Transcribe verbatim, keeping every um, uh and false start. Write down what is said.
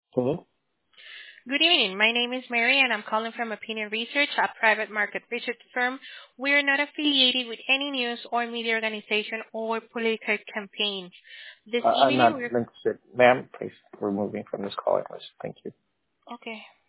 Hello? Good evening. My name is Mary, and I'm calling from Opinion Research, a private market research firm. We are not affiliated with any news or media organization or political campaign. This Uh, I'm evening, not we're interested. Ma'am, please remove me from this call, anyways. Thank you. okay.